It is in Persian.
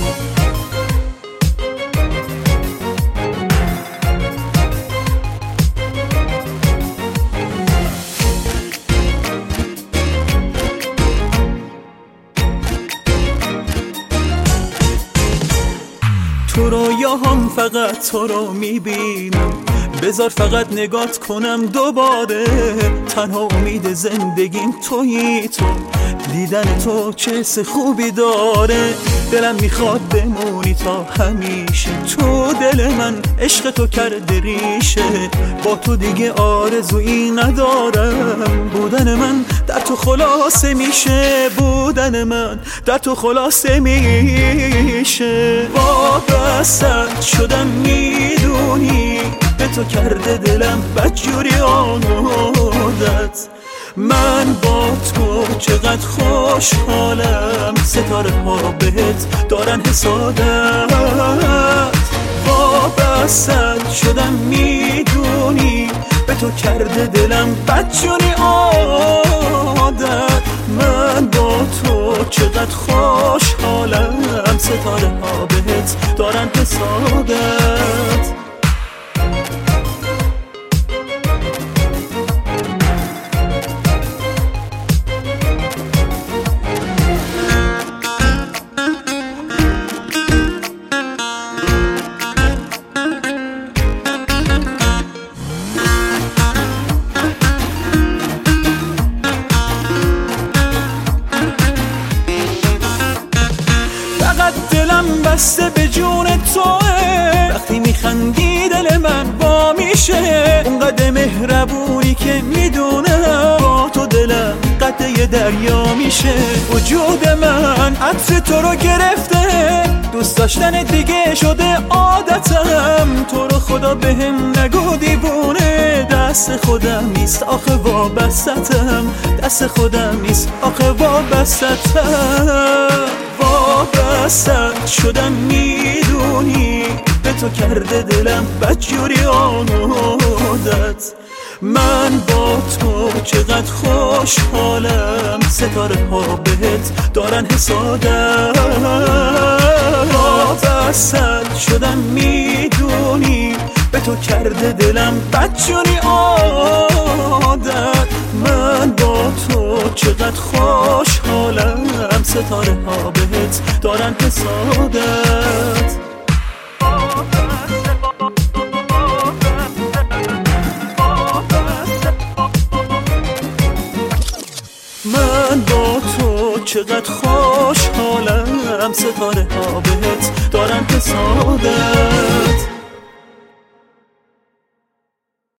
تو رویاهام فقط تو رو میبینم، بذار فقط نگات کنم دوباره. تنها امید زندگیم تویی تو، دیدن تو چه حس خوبی داره. دلم میخواد بمونی تا همیشه، تو دل من عشق تو کرده ریشه. با تو دیگه آرزویی ندارم، بودن من در تو خلاصه میشه، بودن من در تو خلاصه میشه. وابسته شدم میدونی، به تو کرده دلم بدجوری آمودت. من با تو چقدر خوشحالم، ستاره ها بهت دارن حسادت. وابسته شدم میدونی، به تو کرده دلم بدجوری عادت. من با تو چقدر خوشحالم، ستاره ها بهت دارن حسادت. دلم بسته به جون توه، وقتی میخندی دل من وا میشه. اونقدر مهربونی که میدونم، با تو دلم قطعه دریا میشه. وجود من عطر تو رو گرفته، دوست داشتن دیگه شده عادتم. تو رو خدا بهم نگو دیوونه، دست خودم نیست آخه وابستم، دست خودم نیست آخه وابستم. وابسته شدم میدونی، به تو کرده دلم بدجوری آمودت. من با تو چقدر خوشحالم، ستاره ها بهت دارن حسادت. وابسته شدم میدونی، به تو کرده دلم بدجوری عادت. من با تو چقدر خوشحالم، ستاره ها بهت دارن حسادت. من با تو چقدر خوشحالم، ستاره ها بهت دارن حسادت.